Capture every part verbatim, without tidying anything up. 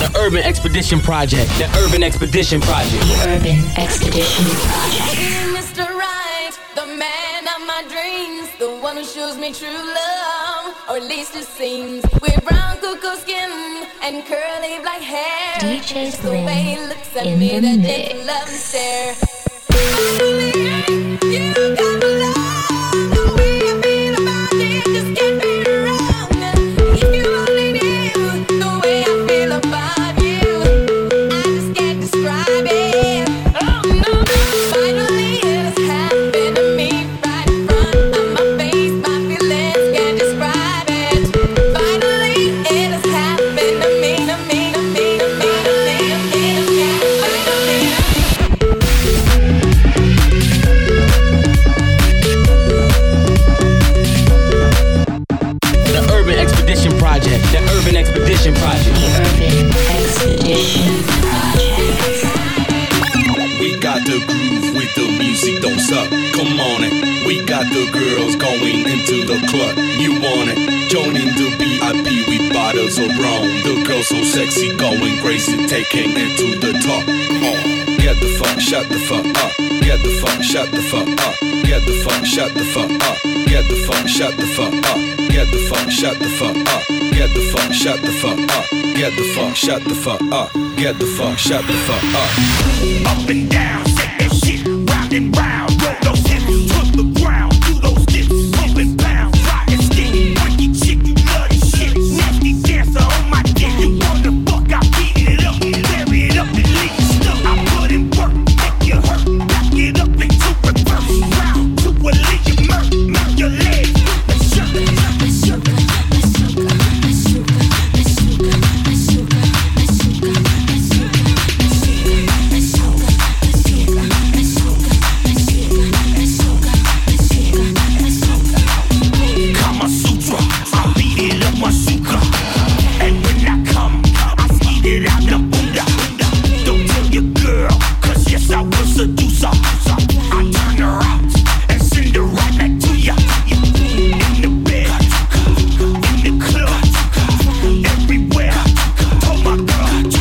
The Urban Expedition Project. The Urban Expedition Project. The Urban Expedition Project. Mister Right, the man of my dreams, the one who shows me true love, or at least it seems. With brown cuckoo skin and curly black hair. D J the way he looks at in me, the that mix. gentle love and stare. Finally, you got the love, the way I feel about it just can't be wrong. If you only knew the way I feel about you, I just can't describe it. Oh no, finally it has happened to me right in front of my face. My feelings can't describe it. Finally it has happened to me, to me, to me, to me, to me, to me, to me, finally. The Urban Expedition Project. The Urban Expedition Project. The Urban Expedition Project. We got the groove with the music, don't suck. Come on it. We got the girls going into the club. You want it? Joining the V I P with bottles of rum. The girls so sexy, going crazy, taking it to the top. Oh. Get the fuck, shut the fuck up. Get the fuck, shut the fuck up. Get the fuck, shut the fuck up. Get the fuck, shut the fuck up. Get the fuck, shut the fuck up. Get the fuck, shut the fuck up. Get the fuck, shut the fuck up. Get the fuck, shut the fuck up. Up and down, shake that shit, round and round. Roll those hips to the ground, do those dips, pump and pound, rock and stick. Freaky chick, you love this shit. Nasty dancer on my dick. You wanna fuck, I beat it up, bury it up and leave you stuck. I put in work, make you hurt, back it up into reverse. Round to a lead you murk, murk your legs with a shirt. Kama Sutra, I beat it up my suka. And when I come, I skeet it out the bunda. Don't tell your girl, cause yes I will seduce her. I turn her out and send her right back to ya. In the bed, in the club, everywhere. Oh my God.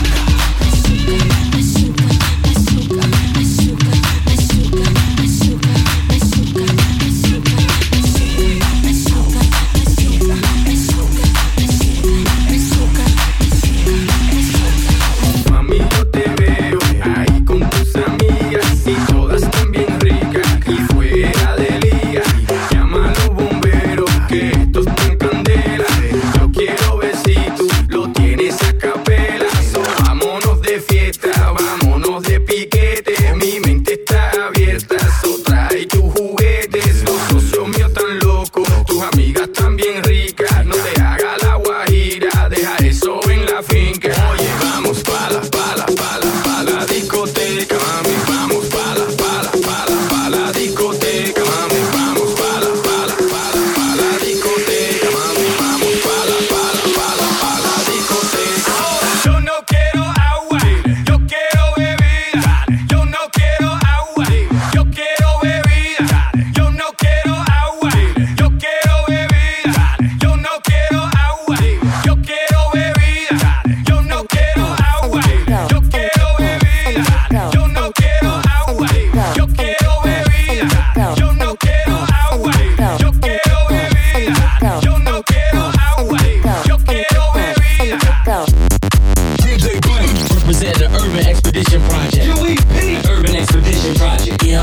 Mami, yo te veo ahí con tus amigas y todas están bien ricas y fuera de liga. Llama a los bomberos que esto está en candela. Yo quiero besitos, lo tienes a capela. So, vámonos de fiesta, vámonos de piquete. Mi mente está abierta, so trae tus juguetes. Los socios míos tan locos, tus amigas tan bien ricas. No te hagas la guajira, deja eso en la finca. Oye, vamos pa' la, pa' la, pa' la, pa' la discoteca, mami. Vamos pa' la, pa' la, pa' la, pa' la discoteca, mami. Vamos pa' la, pa' la, pa' la, pa' la discoteca, mami. Vamos pa' la, pa' la, pa' la, pa' la discoteca. Yo no quiero agua, yo quiero bebida. Yo no quiero agua, yo quiero bebida. Yo no quiero agua, yo quiero bebida. Yo no quiero agua, yo quiero bebida. Yo no quiero agua, yo quiero bebida. Yo no quiero agua, yo quiero bebida. Yo no quiero agua, yo quiero bebida. Yo no quiero agua, yo quiero bebida. D J Blink. Represent the Urban Expedition Project. U E P. Urban Expedition Project. Yeah.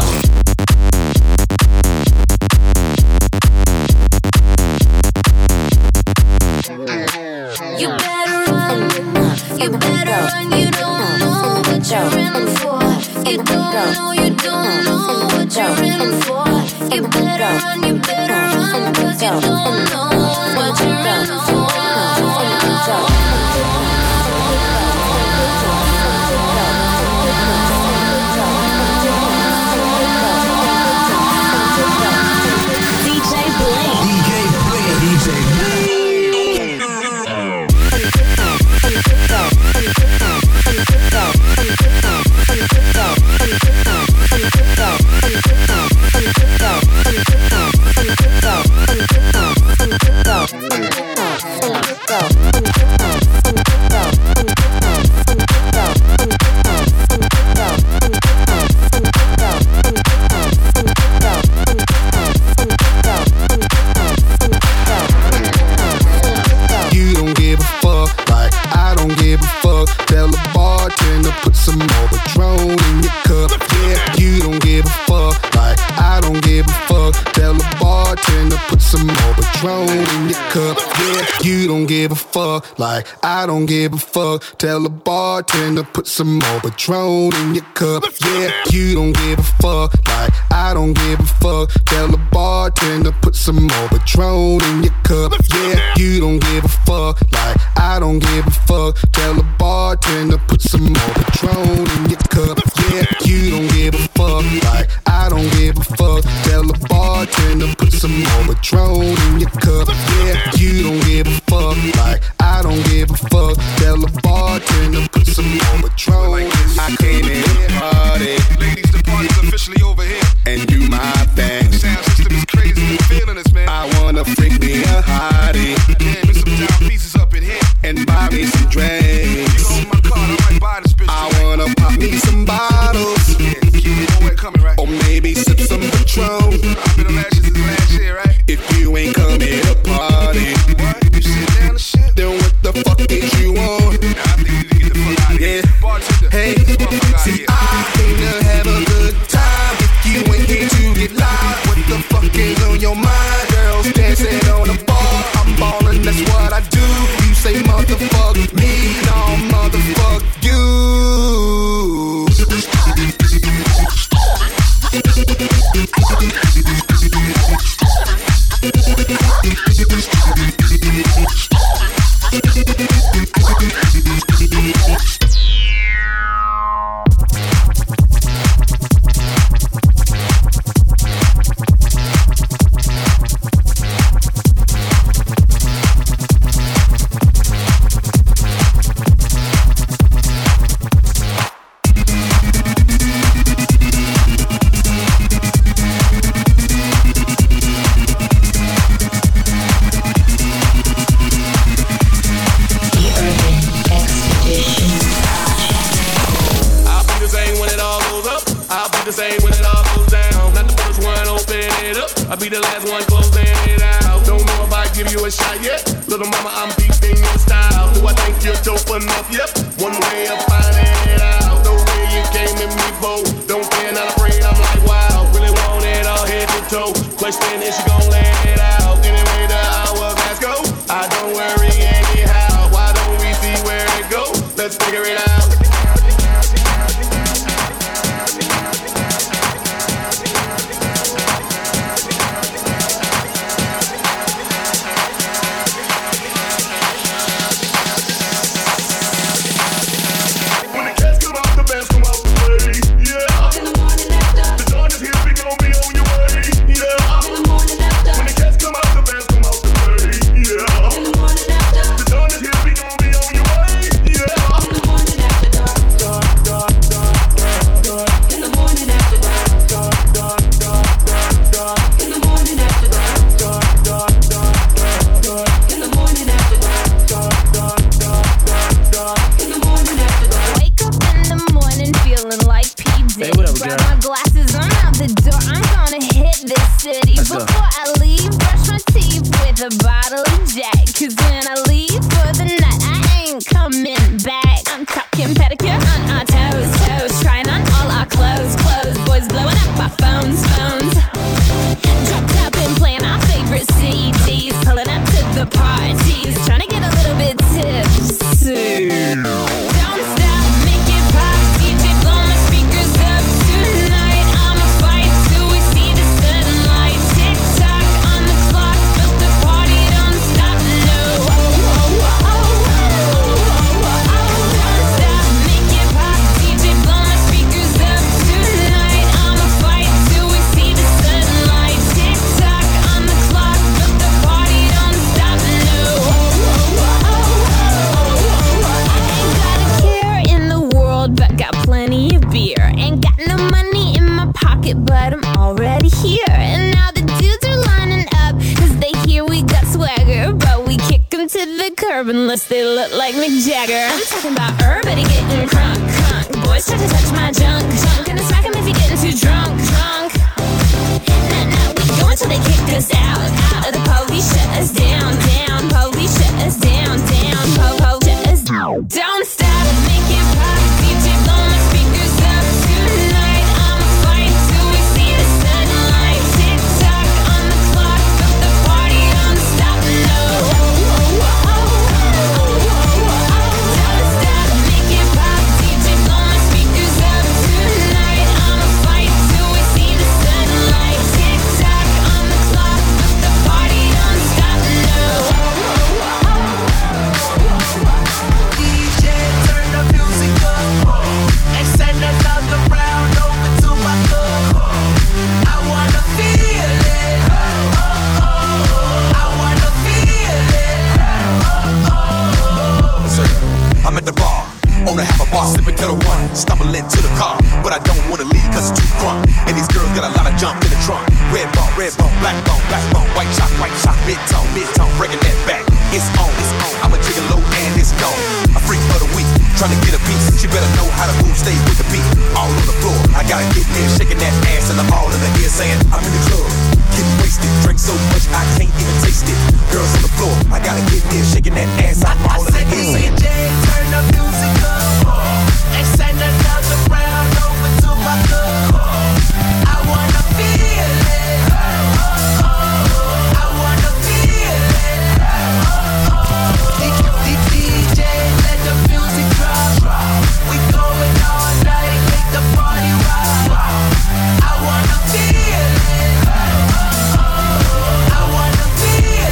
You better run, you better run, you don't know what you're in for. You don't know, you don't know what you're in for. You better run, you better run, cause you don't know what you're in for. D J Blink. D J Blink. D J Blink. Go. give a fuck. Tell the bartender put some more Patron in your cup. Yeah, you don't give a fuck. Like I don't give a fuck. Tell the bartender put some more Patron in your cup. Yeah, you don't give a fuck. Like I don't give a fuck. Tell the bartender put some more Patron in your cup. Yeah, you don't give a fuck. Like I don't give a fuck. Tell the bartender put some more Patron in your cup. Yeah, you don't give a fuck. Like I don't give a fuck. Tell the bartender put some more Patron in your cup. Yeah, you don't give a fuck. Like I don't give a fuck. Tell the bartender put some more Patron in your cup. Yeah, you don't give a fuck. Like I don't give a fuck. Tell the bartender put some more Patron. Like I came in to party. Ladies, the party's officially over here. And do my thing. Sound system is crazy. I'm feeling this, man. I wanna freak me a hottie. Damn, there's some down pieces up in here. And buy me some drinks. You hold my card, I might buy this bitch. I wanna pop me some bottles. Yeah, keep it nowhere coming, right? Or maybe sip some Patron. I've been the lashes is last year, right? If you ain't coming to party, What? You sit down and shit? then what the fuck is you on? Nah, I think you need to get the fuck out of here. Yeah. Bartender, Hey, get this motherfucker out of see, here. I came to have a good time. If you ain't here to get live, what the fuck is on your mind? Girls dancing on the bar, I'm ballin', that's what I do. You say motherfuck me, no motherfuck you. I'll be the last one closing it out. Don't know if I give you a shot yet. Little mama, I'm deep in your style. Do I think you're dope enough? Yep. One way of finding it out. The way you came in me, bo. Don't care, not afraid. I'm like, wow. Really want it all head to toe. Question is, she gon' let it out? Anyway, the hourglass go. I don't worry anyhow. Why don't we see where it go? Let's figure it out. Unless they look like Mick Jagger. I'm talking about everybody getting crunk, crunk. Boys try to touch my junk, junk. Gonna smack 'em if you're getting too drunk, drunk. Nah, nah, we go until they kick us out, out. The police shut us down, down. Police shut us down, down. Po, po, shut us down. don't stop, make it pop. D J blow my speakers up tonight. I'ma fight till we see the sunlight. Tick tock on the clock, but the party don't stop. No, don't stop, make it pop. D J blow my speakers up tonight. I'ma fight till we see the sunlight. Tick tock on the clock, but the party don't stop. No. D J, turn the music up and send another round over to my club. I wanna feel it. I wanna feel it. I'm at the bar, on a half a bar, slipping to the one, stumbling to the car, but I don't wanna leave cause it's too fun. And these girls got a lot of jump in the trunk. Red bone, red bone, black bone, black bone, white chalk, white chalk, mid tone, mid tone, breaking that back. It's on, it's on. I'm a gigolo and it's gone. A freak of the week, trying to get a piece. She better know how to move, stay with the beat. All on the floor, I gotta get there, shaking that ass in the all in the ear, saying I'm in the club, getting wasted, drink so much I can't even taste it. Girls on the floor, I gotta get there, shaking that ass, I'm all in the ear, saying D J, turn the music up and send another round over to my club. I wanna feel it. I wanna feel it. D J, let the music drop. We going all night, make the party rock. I wanna feel it. I wanna feel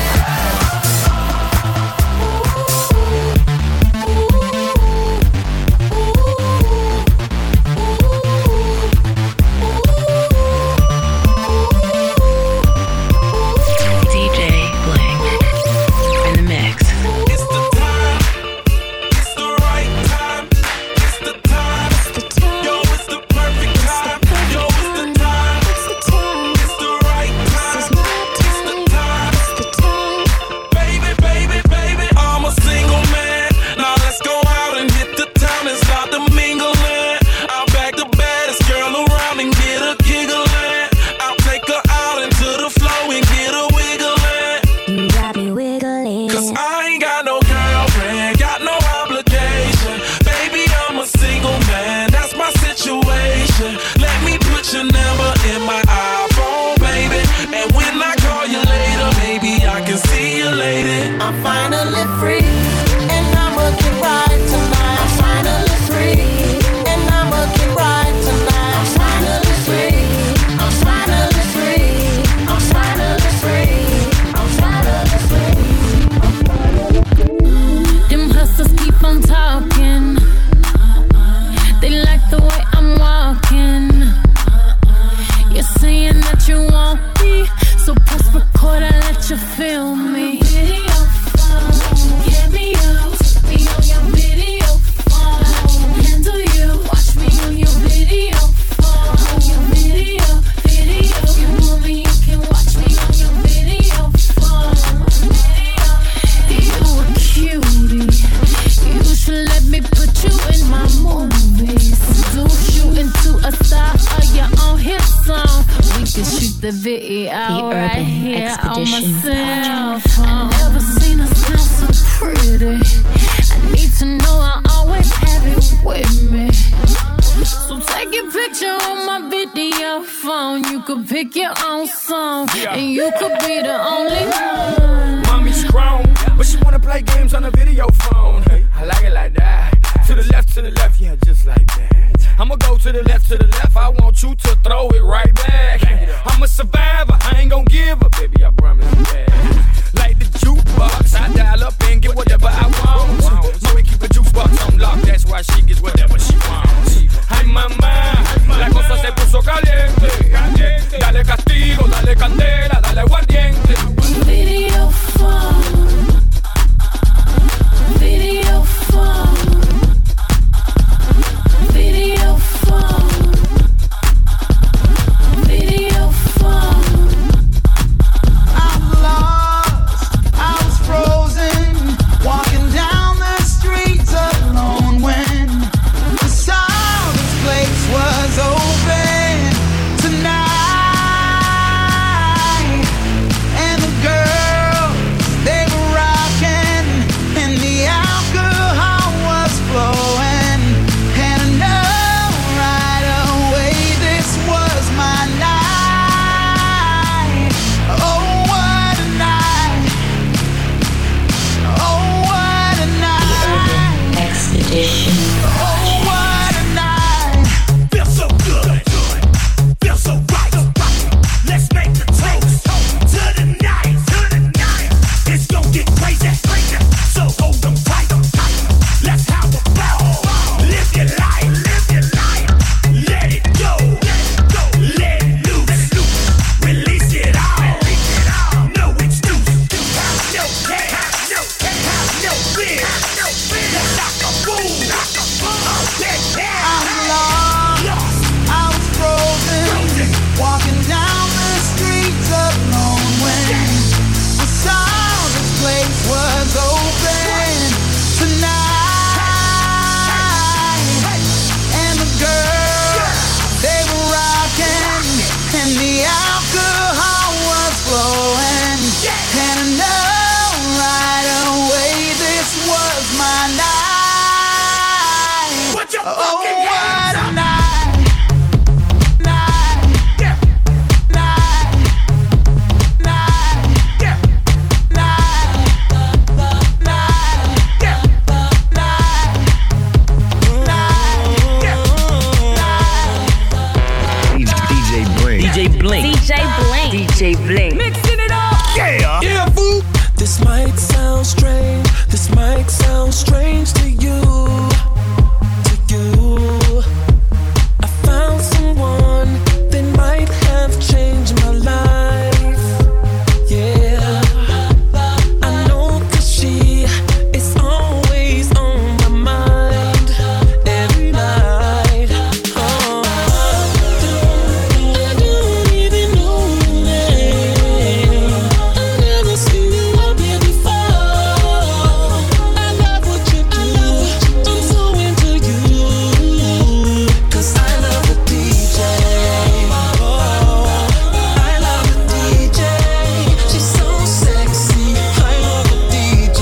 D J Blank in the mix. It's the time, it's the right time, it's the time, yo, it's the perfect time, yo, it's the time, it's the right time, it's the time, baby, baby, baby, I'm a single man, now let's go out and hit the town and start the mingling, I'll bag the baddest girl around and get her giggling, I'll take her out into the flow and get her wiggling. You got me wiggling. Cause I ain't got no girlfriend, got no obligation. Baby, I'm a single man, that's my situation. Let me put your number in my iPhone, baby. And when I call you later, baby, I can see you later. I'm finally free, and I'ma get right tonight. I'm finally free, and I'ma get right tonight. I'm finally free, I'm finally free, I'm finally free, I'm finally free. Them hustlers keep on talking. They like the way I'm walking. You're saying that you want me, so press record and let you feel me. Video phone, get me up, me on your video phone. Handle you, watch me on your video phone. Your video, video. You want me, you can watch me on your video phone. You a cutie. You should let me put you in my movies. Seduce you into a star of your own hit song. We can shoot the video right Urban here on my Expedition cell phone. Never seen a smile so pretty. I need to know I always have it with me. So take a picture on my video phone. You could pick your own song, and you could be the only one. Mommy's grown, but she wanna play games on a video phone. I like it like that. To the left, to the left, yeah, just like that. I'ma go to the left, to the left. I want you to throw it right back. I'm a survivor, I ain't gon' give up, baby, I promise you that. Like the jukebox, I dial up and get whatever I want. So we keep a jukebox on lock, that's why she gets whatever she wants. Ay, mamá, la cosa se puso caliente. Dale castigo, dale candela, dale aguardiente. Video phone. Video phone. Video phone. Video phone. Expedition. Oh, what a night. Feels so good. Feels so right. Let's make the toast to the night. To the night. It's gonna get crazy. So hold them tight. Let's have a ball. Live your life. Live your life. Let it go. Let it loose. Release it all. No excuse. No care. No care. No fear. Let's knock a fool. I'm lost, I was frozen, walking down the streets alone when I saw this place was open tonight. And the girls, they were rocking, and the alcohol was flowing. And I know right away this was my night. Oh, what a night, night, night, night, night, D J Blink. D J Blink. D J Blink. Mixing it up. Yeah. Yeah, boo. This might sound strange. This might sound strange to you. To you. I found someone that might have changed my life. Yeah. I know 'cause she is always on my mind. Every night. Oh. I don't even know your name. I never seen you up here before. I love what you do. I'm so into you. 'Cause I love the D J. Oh, I love the D J. She's so sexy. I love the D J.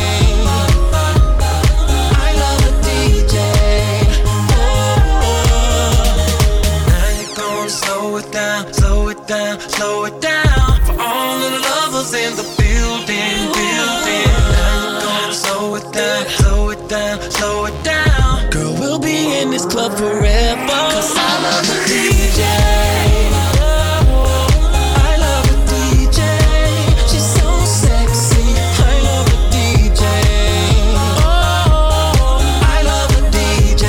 I love the D J. Now you're gonna slow it down, slow it down, slow it down. For all of the lovers in the building, building. Now you're gonna slow it down, slow it down, slow it down. Girl, we'll be in this club forever. 'Cause I love the D J. I love the D J. She's so sexy. I love the D J. Oh, I love the D J.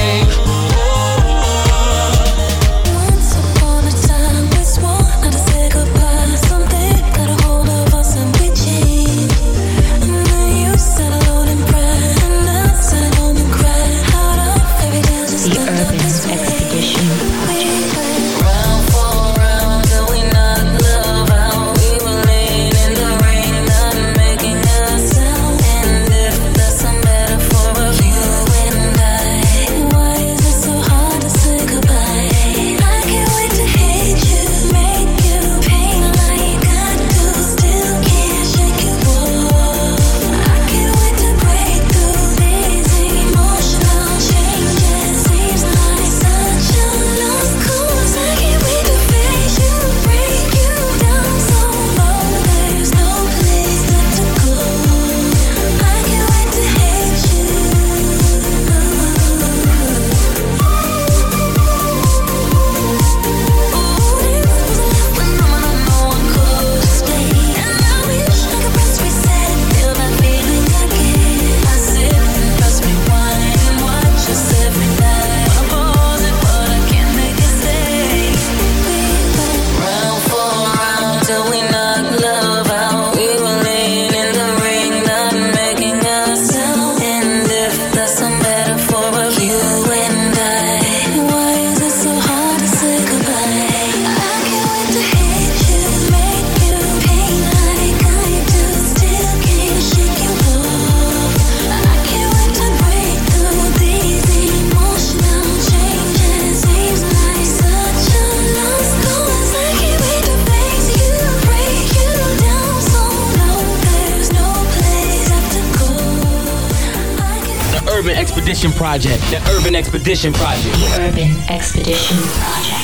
Once upon a time, we swore not to say goodbye. Something got a hold of us and we changed. And then you settled in pride, and I settled and cried. Out of every day, just The end up Urban this way. Expedition We Project. went round for round till we knocked love out. We were laying in the rain, not making a sound. And if that's a metaphor of you and I, why is it so hard to say goodbye? I can't wait to hate you, make you pain like I do. Still can't shake you off. I can't wait to break through these emotional changes. Seems like such a lost cause. I can't wait to face you, break you down so low. There's no place left to go. I can't wait to hate you. Till we knocked love out, we were laying in the ring, not making a sound. And if that's a metaphor of you and I, why is it so hard to say goodbye? I can't wait to hate you, make you pain like I do. Still can't shake you off. I can't wait to break through these emotional changes. Seems like such a lost cause. I can't wait to face you, break you down so low. There's no place left to go. I can't The Urban Expedition Project. The Urban Expedition Project. The Urban Expedition Project.